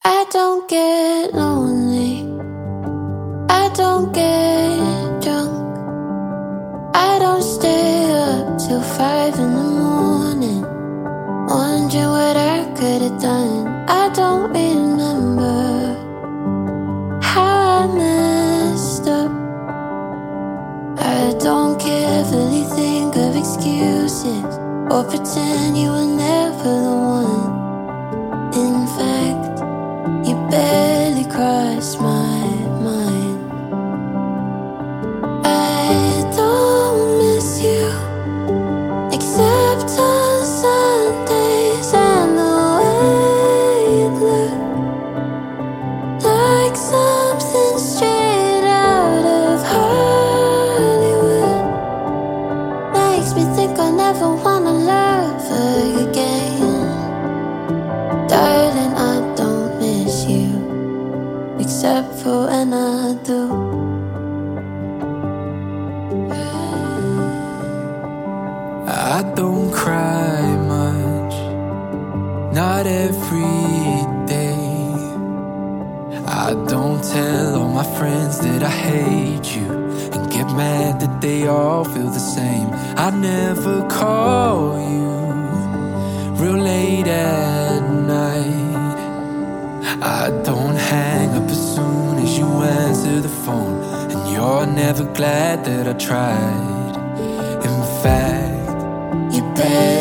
I don't get lonely, I don't get drunk, I don't stay up till 5 in the morning, wondering what I could have done. I don't remember how I messed up. I don't carefully think of excuses or pretend you were never the one. In fact, you barely crossed my mind. I don't miss you, except on Sundays and the way you look like something straight out of Hollywood. Makes me think I never wanna love again. Darling, I don't miss you, except for when I do. I don't cry much, not every day. I don't tell all my friends that I hate you and get mad that they all feel the same. I never call you real late at night. I don't hang up as soon as you answer the phone, and you're never glad that I tried. In fact, you better